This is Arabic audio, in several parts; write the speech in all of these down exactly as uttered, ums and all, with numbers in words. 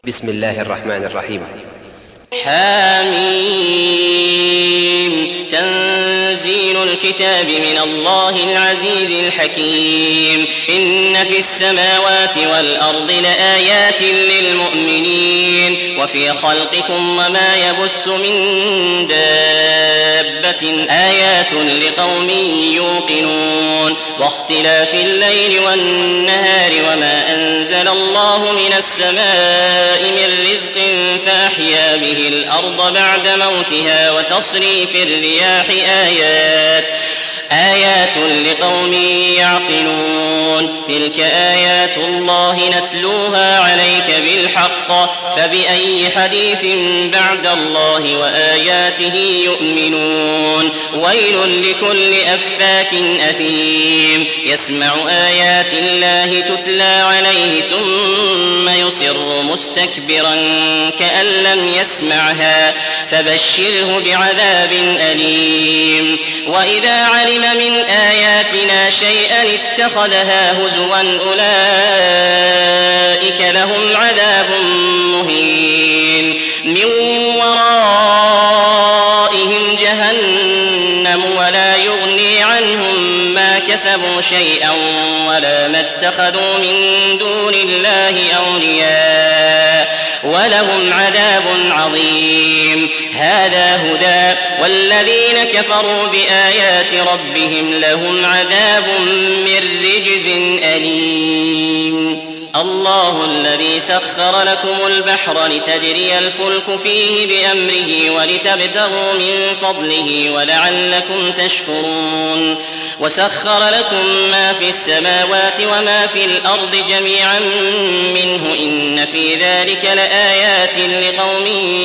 بسم الله الرحمن الرحيم. حاميم. تنزيل الكتاب من الله العزيز الحكيم. إن في السماوات والأرض لآيات للمؤمنين وفي خلقكم وما يبث من دابة آيات لقوم يوقنون. واختلاف الليل والنهار وما أنزل الله من السماء من رزق فأحيا به الأرض بعد موتها وتصريف الرياح آيات آيات لقوم يعقلون. تلك آيات الله نتلوها عليك بالحق فبأي حديث بعد الله وآياته يؤمنون. ويل لكل أفاك أثيم يسمع آيات الله تتلى عليه ثم يصر مستكبرا كأن لم يسمعها فبشره بعذاب أليم. وإذا علم من آياتنا شيئا اتخذها هزوا أولئك لهم عذاب مهين من ورائهم جهنم ولا يغني عنهم ما كسبوا شيئا ولا ما اتخذوا من دون الله أولياء ولهم عذاب عظيم. هذا هدى والذين كفروا بآيات ربهم لهم عذاب من رجز أليم. الله الذي سخر لكم البحر لتجري الفلك فيه بأمره ولتبتغوا من فضله ولعلكم تشكرون. وسخر لكم ما في السماوات وما في الأرض جميعا منه إن في ذلك لآيات لقوم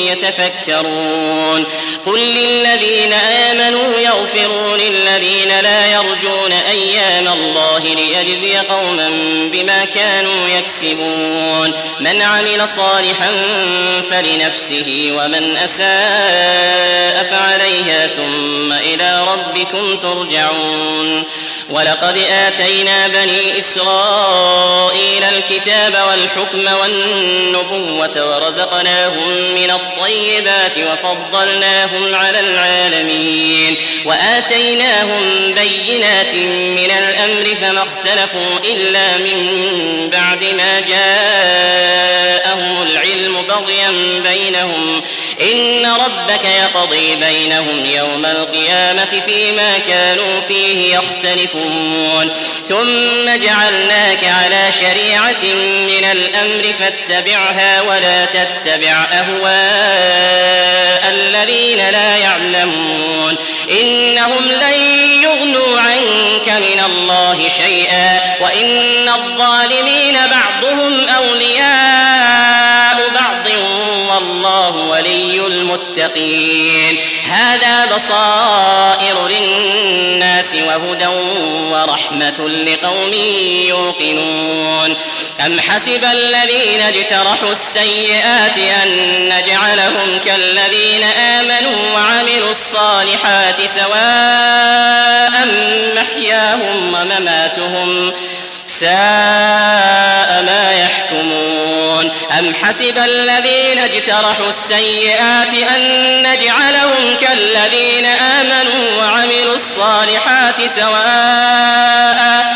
يتفكرون. قل للذين آمنوا يغفروا للذين لا يرجون أيام الله ليجزي قوما بما كانوا يكسبون. من عمل صالحا فلنفسه ومن أساء فعليها ثم إلى ربكم ترجعون. ولقد آتينا بني إسرائيل الكتاب والحكم والنبوة ورزقناهم من الطيبات وفضلناهم على العالمين وآتيناهم بينات من الأمر فما اختلفوا إلا من بعد ما جاءهم العلم بغيا بينهم. إن ربك يقضي بينهم يوم القيامة فيما كانوا فيه يختلفون. ثم جعلناك على شريعة من الأمر فاتبعها ولا تتبع أهواء الذين لا يعلمون. إنهم لن يغنوا عنك من الله شيئا وإن الظالمين بعضهم أولياء بعض والله ولي المتقين. هذا بصائر للناس وهدى ورحمة لقوم يوقنون. أم حسب الذين اجترحوا السيئات أن نجعلهم كالذين آمنوا وعملوا الصالحات سواء محياهم ومماتهم ساء ما يحكمون. أم حسب الذين اجترحوا السيئات أن نجعلهم كالذين آمنوا وعملوا الصالحات سواء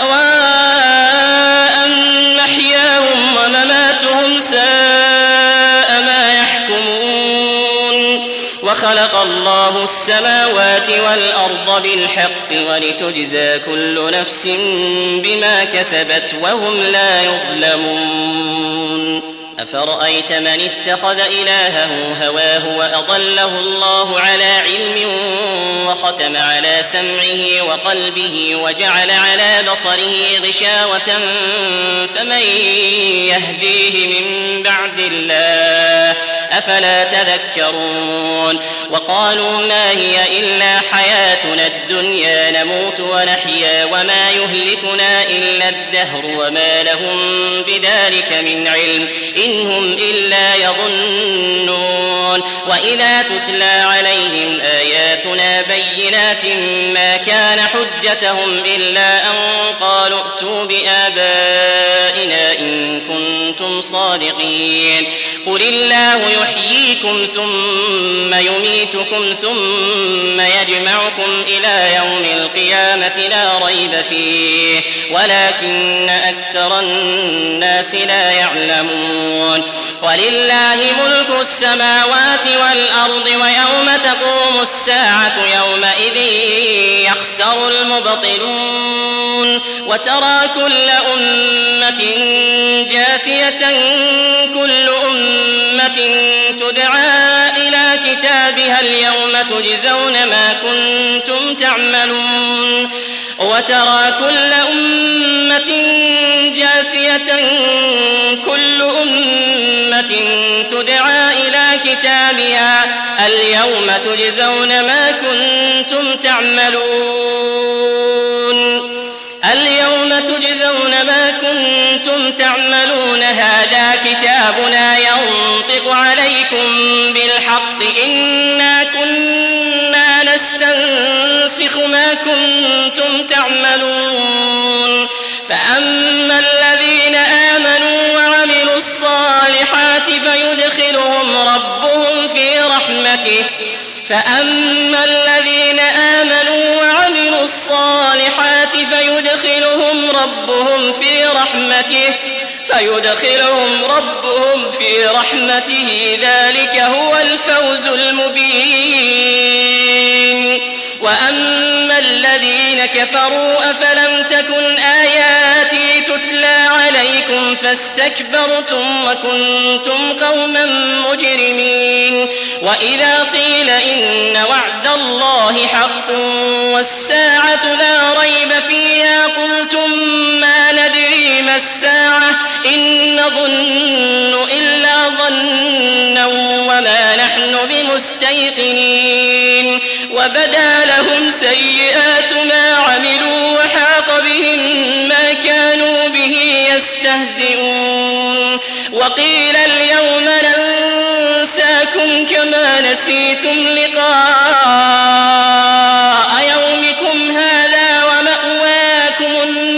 سواء محياهم ومماتهم ساء ما يحكمون. وخلق الله السماوات والأرض بالحق ولتجزى كل نفس بما كسبت وهم لا يظلمون. أفرأيت من اتخذ إلهه هواه وأضله الله على علم وختم على سمعه وقلبه وجعل على بصره غشاوة فمن يهديه من بعد الله أفلا تذكرون. وقالوا ما هي إلا حياتنا الدنيا نموت ونحيا وما يهلكنا إلا الدهر وما لهم بذلك من علم إن هم إلا يظنون. وإذا تتلى عليهم آياتنا بينات ما كان حجتهم إلا أن قالوا ائتوا بآبائنا إن كنتم صادقين. قل الله يحييكم ثم يميتكم ثم يجمعكم إلى يوم القيامة لا ريب فيه ولكن أكثر الناس لا يعلمون ولله ملك السماوات والأرض ويوم تقوم الساعة يومئذ يخسر المبطلون وترى كل أمة جاثية كل أمة تدعى إلى كتابها اليوم تجزون ما كنتم تعملون وترى كل أمة جاثية كل أمة تدعى إلى كتابها اليوم تجزون ما كنتم تعملون اليوم تجزون ما كنتم تعملون هذا كتابنا ينطق عليكم بالحق إنا كنا نستنسخ ما كنتم تعملون فأما الذين آمنوا وعملوا الصالحات فيدخلهم ربهم في رحمته فأما الذين آمنوا وعملوا الصالحات فيدخلهم ربهم في رحمته فيدخلهم ربهم في رحمته ذلك هو الفوز المبين وأما الذين كفروا أفلم تكن آياتي تتلى عليكم فاستكبرتم وكنتم قوما مجرمين وإذا قيل إن وعد الله حق والساعة لا ريب فيها قلتم ما ندري ما الساعة إن نظن إلا ظنا وما نحن بمستيقنين وبدا لهم سيئات ما عملوا وحاق بهم ما كانوا به يستهزئون وقيل اليوم ننساكم كما نسيتم لقاء يومكم هذا ومأواكم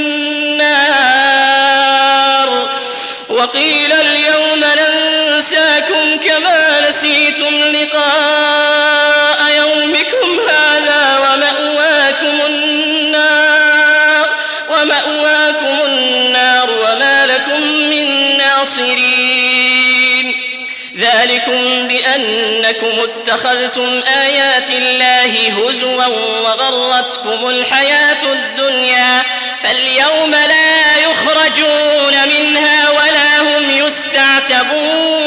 النار وقيل اليوم ننساكم كما نسيتم لقاء يومكم هذا ومأواكم النار ومأواكم النار وما لكم من ناصرين ذلكم بأنكم اتخذتم آيات الله هزوا وغرتكم الحياة الدنيا فاليوم لا يخرجون منها ولا هم يستعتبون